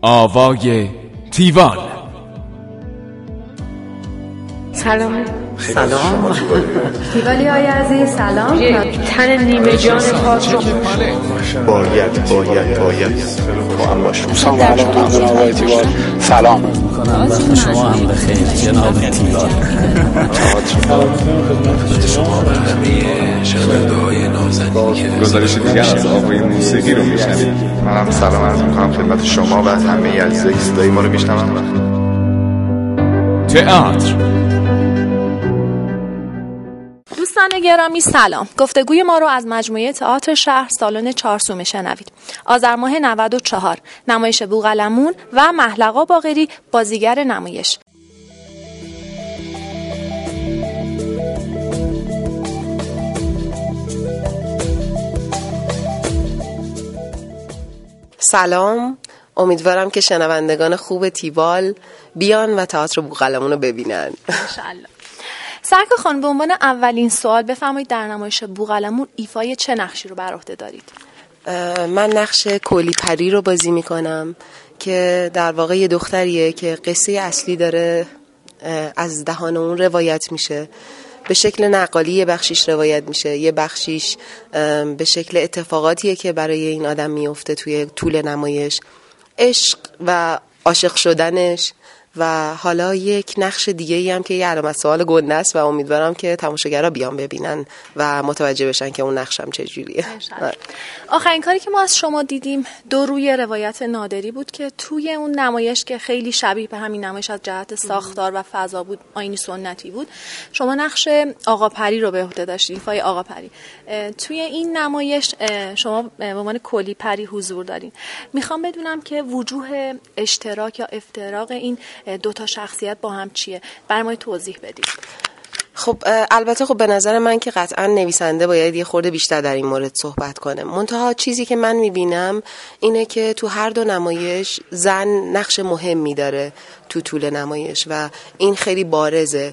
آوای تیوال. سلام. سلام تیوالی های عزیز سلام. تن نیمه جان پاک رو باید با هم باشم. سلام میکنم وقت شما هم بخیر جناب تیوال. شما و همه شنونده‌های نازنین گزارش دیگر از آوای موسیقی رو میشنوید. منم سلام عرض میکنم خدمت شما و همه عزیزایی که صدای ما رو میشنون. تئاتر. دوستان گرامی سلام. گفتگوی ما رو از مجموعه تئاتر شهر سالن چارسو میشنوید. آذر ماه 94 نمایش بوقلمون و محلقا باقری بازیگر نمایش. سلام، امیدوارم که شنوندگان خوب تیوال بیان و تئاتر بوقلمون رو ببینن انشالله. سرکار خانم، به عنوان اولین سوال بفرمایید در نمایش بوقلمون ایفای چه نقشی رو بر عهده دارید؟ من نقش کولی پری رو بازی میکنم که در واقع یه دختریه که قصه اصلی داره از دهان اون روایت میشه، به شکل نقالی یه بخشیش روایت میشه، یه بخشیش به شکل اتفاقاتیه که برای این آدم میفته توی طول نمایش، عشق و عاشق شدنش و حالا یک نقش دیگه‌ای هم که یه علامت سوال گنده است و امیدوارم که تماشاگرها بیان ببینن و متوجه بشن که اون نقشم چجوریه. آخرین کاری که ما از شما دیدیم دو روی روایت نادری بود که توی اون نمایش که خیلی شبیه به همین نمایش از جهت ساختار و فضا بود، آیینی سنتی بود، شما نقش آقا پری رو به عهده داشتید، ایفای آقا پری. توی این نمایش شما به عنوان کلی پری حضور دارین. میخوام بدونم که وجوه اشتراک یا افتراق این دو تا شخصیت با هم چیه؟ برای ما توضیح بدید. خب البته خب به نظر من که قطعا نویسنده باید یه خورده بیشتر در این مورد صحبت کنه. منتها چیزی که من میبینم اینه که تو هر دو نمایش زن نقش مهمی داره تو طول نمایش و این خیلی بارزه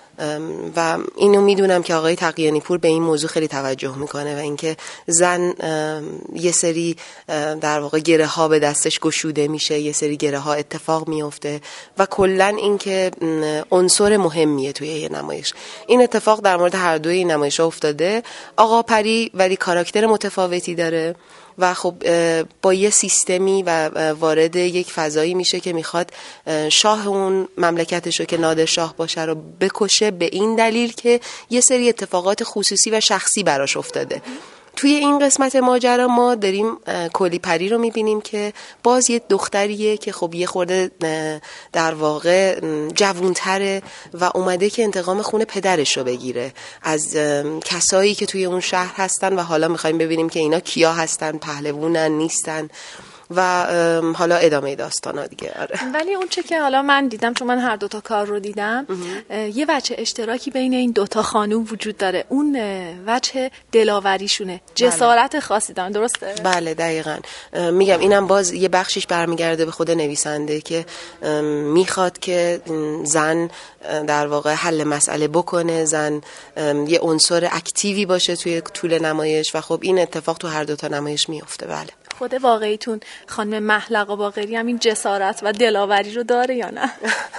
و اینو میدونم که آقای تقیانی پور به این موضوع خیلی توجه میکنه و اینکه زن یه سری در واقع گره ها به دستش گشوده میشه، یه سری گره ها اتفاق میفته و کلن اینکه عنصر مهمیه توی یه نمایش. این اتفاق در مورد هر دوی این نمایش ها افتاده. آقا پری ولی کاراکتر متفاوتی داره و خب با یه سیستمی و وارد یک فضایی میشه که میخواد شاه اون مملکتشو که نادر شاه باشه رو بکشه، به این دلیل که یه سری اتفاقات خصوصی و شخصی براش افتاده. توی این قسمت ماجرا ما داریم کولی پری رو میبینیم که باز یه دختریه که خب یه خورده در واقع جوونتره و اومده که انتقام خون پدرش رو بگیره از کسایی که توی اون شهر هستن و حالا میخوایم ببینیم که اینا کیا هستن، پهلوونن نیستن و حالا ادامه داستانا دیگه. آره. ولی اون چه که حالا من دیدم، چون من هر دوتا کار رو دیدم، یه وجه اشتراکی بین این دوتا خانوم وجود داره، اون وجه دلاوریشونه، جسارت خاصی دارن. درسته؟ بله دقیقاً. میگم اینم باز یه بخشیش برمیگرده به خود نویسنده که میخواد که زن در واقع حل مسئله بکنه، زن یه عنصر اکتیوی باشه توی طول نمایش و خب این اتفاق تو هر دوتا نمایش میفته. بله. خود واقعیتون خانم محلقا باقری هم این جسارت و دلاوری رو داره یا نه؟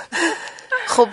خب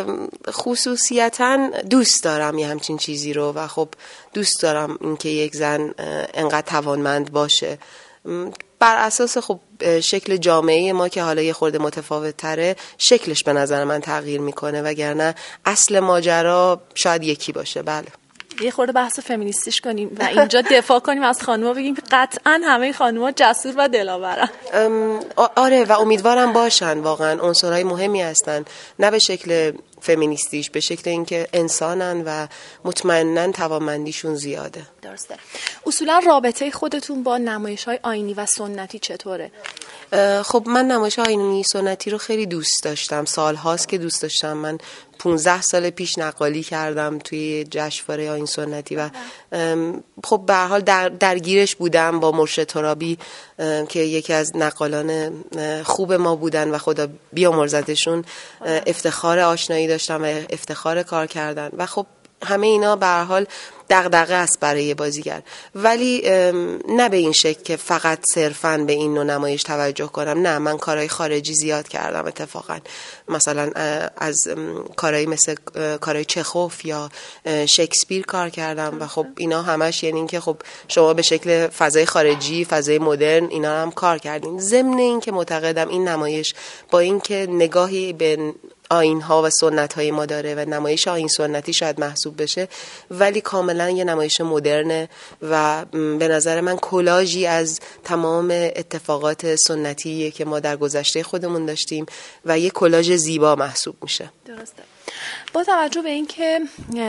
خصوصیتاً دوست دارم یه همچین چیزی رو و خب دوست دارم اینکه یک زن انقدر توانمند باشه. بر اساس خب شکل جامعه ما که حالا یه خورده متفاوت تره، شکلش به نظر من تغییر میکنه، وگرنه اصل ماجرا شاید یکی باشه. بله. یه خورده بحث فمینیستیش کنیم و اینجا دفاع کنیم از خانوما، بگیم که قطعاً همه خانوما جسور و دلاورن. آره و امیدوارم باشن، واقعا عنصرهای مهمی هستن، نه به شکل فمینیستیش، به شکل اینکه انسانن و مطمئناً توانمندیشون زیاده. درسته. اصولا رابطه خودتون با نمایش‌های آیینی و سنتی چطوره؟ خب من نمایش آیینی سنتی رو خیلی دوست داشتم، سال هاست که دوست داشتم. من 15 سال پیش نقالی کردم توی جشنواره آیین سنتی و خب به هر حال درگیرش بودم با مرشد ترابی که یکی از نقالان خوب ما بودن و خدا بیامرزتشون. افتخار آشنایی داشتم و افتخار کار کردن و خب همه اینا به هر حال دغدغه است برای بازیگر، ولی نه به این شکل که فقط صرفاً به این نوع نمایش توجه کنم. نه، من کارهای خارجی زیاد کردم اتفاقاً، مثلا از کارهای مثل کارهای چخوف یا شکسپیر کار کردم و خب اینا همش یعنی این که خب شما به شکل فضای خارجی، فضای مدرن اینا هم کار کردین. ضمن این که معتقدم این نمایش با اینکه نگاهی به آیین‌ها و سنت‌های ما داره و نمایش آیین سنتی شاید محسوب بشه، ولی کاملا یه نمایش مدرنه و به نظر من کلاژی از تمام اتفاقات سنتیه که ما در گذشته خودمون داشتیم و یه کلاژ زیبا محسوب میشه. درسته. با توجه به اینکه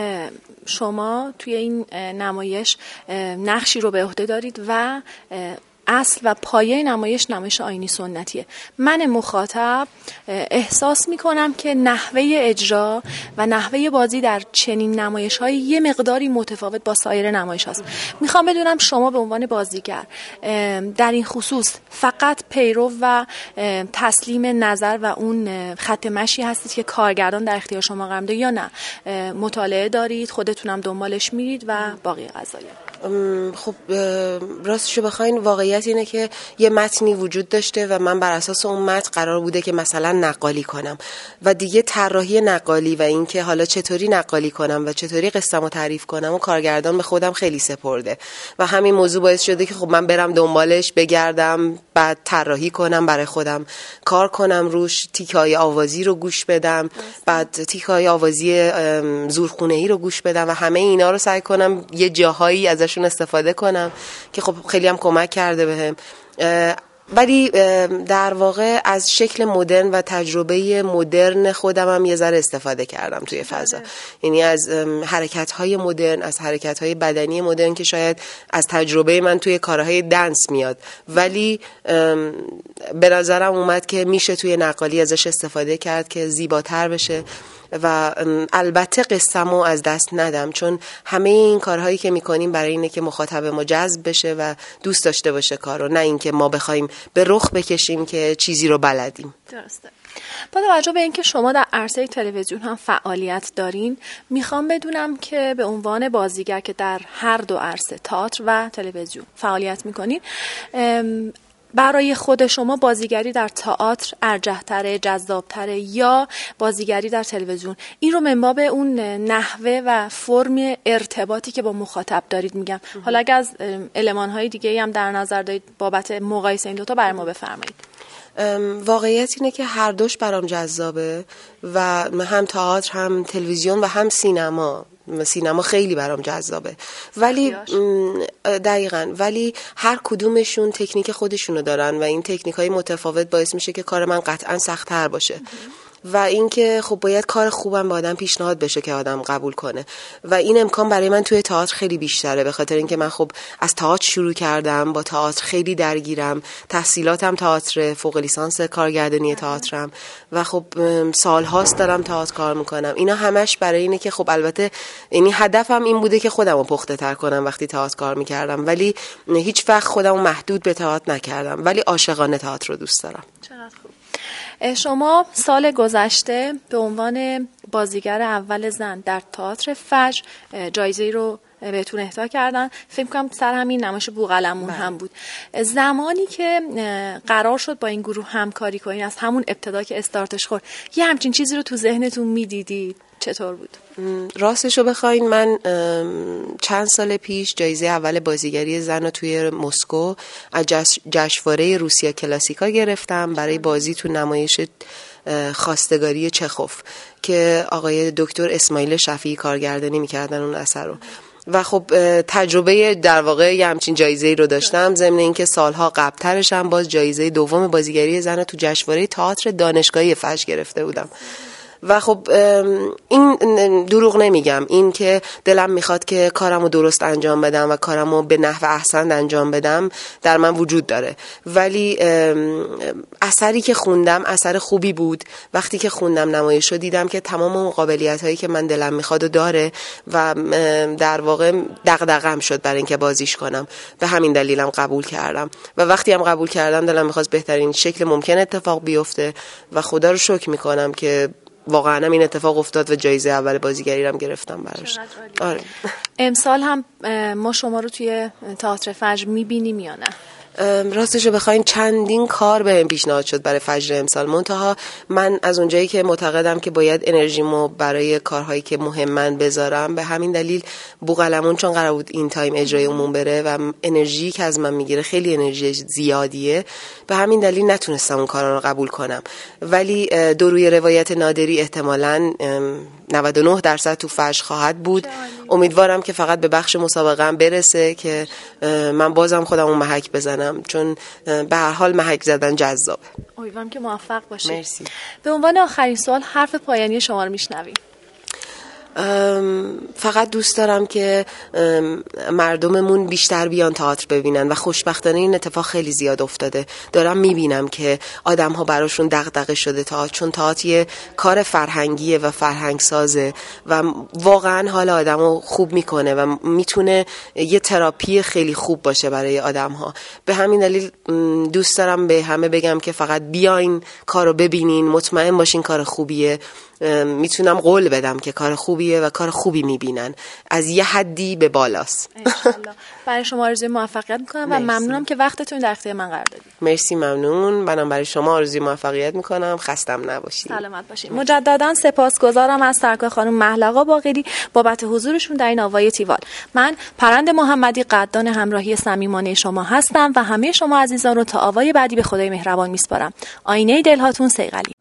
شما توی این نمایش نقشی رو به عهده دارید و اصل و پایه نمایش آیینی سنتیه، من مخاطب احساس میکنم که نحوه اجرا و نحوه بازی در چنین نمایش‌های یه مقداری متفاوت با سایر نمایش هست. میخوام بدونم شما به عنوان بازیگر در این خصوص فقط پیرو و تسلیم نظر و اون خط مشی هستید که کارگردان در اختیار شما قرار میده یا نه مطالعه دارید، خودتونم دنبالش میرید و باقی قضایا؟ خب راستشو بخواین واقعیت اینه که یه متنی وجود داشته و من بر اساس اون متن قرار بوده که مثلا نقالی کنم و دیگه طراحی نقالی و اینکه حالا چطوری نقالی کنم و چطوری قصه‌مو تعریف کنم و کارگردان به خودم خیلی سپرده و همین موضوع باعث شده که خب من برم دنبالش، بگردم، بعد طراحی کنم، برای خودم کار کنم روش، تیکه‌های آوازی رو گوش بدم، بعد تیکه‌های آوازی زورخونه‌ای رو گوش بدم و همه اینا رو سعی کنم یه جاهایی ازشون استفاده کنم که خب خیلی هم کمک کرده بهم. ولی در واقع از شکل مدرن و تجربه مدرن خودم هم یه ذره استفاده کردم توی فضا، یعنی از حرکت‌های مدرن، از حرکت‌های بدنی مدرن که شاید از تجربه من توی کارهای دنس میاد، ولی به نظرم اومد که میشه توی نقالی ازش استفاده کرد که زیباتر بشه و البته قصه‌مو از دست ندم، چون همه این کارهایی که میکنیم برای اینه که مخاطب ما جذب بشه و دوست داشته باشه کارو، نه اینکه ما بخوایم به رخ بکشیم که چیزی رو بلدیم. درسته. با توجه به اینکه شما در عرصه تلویزیون هم فعالیت دارین، میخوام بدونم که به عنوان بازیگر که در هر دو عرصه تئاتر و تلویزیون فعالیت میکنین، برای خود شما بازیگری در تئاتر ارجح‌تره، جذاب‌تره یا بازیگری در تلویزیون؟ این رو من باب اون نحوه و فرم ارتباطی که با مخاطب دارید میگم. حالا اگه از المان‌های دیگه‌ای هم در نظر دارید بابت مقایسه این دوتا برای ما بفرمایید. واقعیت اینه که هر دوش برام جذابه و هم تئاتر هم تلویزیون و هم سینما خیلی برام جذابه، ولی دقیقاً ولی هر کدومشون تکنیک خودشونو دارن و این تکنیک‌های متفاوت باعث میشه که کار من قطعاً سخت‌تر باشه و اینکه خب باید کار خوبم به آدم پیشنهاد بشه که آدم قبول کنه و این امکان برای من توی تئاتر خیلی بیشتره، به خاطر اینکه من خب از تئاتر شروع کردم، با تئاتر خیلی درگیرم، تحصیلاتم تئاتر، فوق لیسانس کارگردانی تئاترم و خب سال‌هاست دارم تئاتر کار میکنم. اینا همش برای اینه که خب البته یعنی هدفم این بوده که خودمو پخته‌تر کنم وقتی تئاتر کار میکردم، ولی هیچ وقت خودمو محدود به تئاتر نکردم، ولی عاشقانه تئاتر رو دوست دارم. چقدر خوب. شما سال گذشته به عنوان بازیگر اول زن در تئاتر فجر جایزه‌ای رو بهتون اهدا کردن، فکر کنم سر همین نمایش بوقلمون هم بود. زمانی که قرار شد با این گروه همکاری کنین، از همون ابتدا که استارتش خورد، یه همچین چیزی رو تو ذهنتون میدیدید؟ چطور بود؟ راستشو بخواین من چند سال پیش جایزه اول بازیگری زن رو توی مسکو از جشنواره روسیا کلاسیکا گرفتم برای بازی تو نمایش خواستگاری چخوف که آقای دکتر اسماعیل شفیعی کارگردانی میکردن اون اثر رو و خب تجربه در واقع یه همچین جایزه‌ای رو داشتم، ضمن اینکه سالها قبل‌ترش هم باز جایزه دوم بازیگری زن رو تو جشنواره تئاتر دانشگاهی فجر گرفته بودم و خب این دروغ نمیگم، این که دلم میخواد که کارمو درست انجام بدم و کارمو به نحو احسن انجام بدم در من وجود داره، ولی اثری که خوندم اثر خوبی بود. وقتی که خوندم نمایش رو دیدم که تمام اون قابلیت‌هایی که من دلم میخواد و داره و در واقع دغدغه‌ام شد برای اینکه بازیش کنم، به همین دلیلم قبول کردم و وقتی هم قبول کردم دلم میخواست بهترین شکل ممکن اتفاق بیفته و خدا رو شکر میکنم که واقعا هم این اتفاق افتاد و جایزه اول بازیگری رو هم گرفتم براش. آره. امسال هم ما شما رو توی تئاتر فجر میبینیم یا نه؟ راستشو بخواین چندین کار بهم پیشنهاد شد برای فجر امسال، منتها من از اونجایی که معتقدم که باید انرژیمو برای کارهایی که مهمن بذارم، به همین دلیل بوقلمون چون قرار بود این تایم اجرای عموم بره و انرژی که از من میگیره خیلی انرژی زیادیه، به همین دلیل نتونستم اون کارا رو قبول کنم. ولی روی روایت نادری احتمالاً 99% تو فجر خواهد بود. امیدوارم که فقط به بخش مسابقه هم برسه که من بازم خودم اون محک بزنم، چون به هر حال محک زدن جذابه. امیدوارم که موفق باشید. مرسی. به عنوان آخرین سوال حرف پایانی شما رو میشنویم. فقط دوست دارم که مردممون بیشتر بیان تئاتر ببینن و خوشبختانه این اتفاق خیلی زیاد افتاده. دارم میبینم که آدم ها براشون دغدغه شده تئاتر، چون تئاتر یه کار فرهنگیه و فرهنگ سازه و واقعا حال آدمو خوب میکنه و میتونه یه تراپی خیلی خوب باشه برای آدم ها. به همین دلیل دوست دارم به همه بگم که فقط بیاین کارو ببینین، مطمئن باشین کار خوبیه. میتونم قول بدم که کار خوبیه و کار خوبی میبینن، از یه حدی به بالاست. انشالله. برای شما آرزوی موفقیت میکنم و ممنونم که وقتتون در اختیار من قرار دادید. مرسی، ممنون. منم برای شما آرزوی موفقیت میکنم. خستم نباشید. سلامت باشید. مجددا سپاسگزارم از سرکار خانم مهلقا باقری بابت حضورشون در این آوای تیوال. من پرند محمدی قدردان همراهی صمیمانه شما هستم و همه شما عزیزان رو تا آوای بعدی به خدای مهربان میسپارم. آینه دلهاتون صیقلی.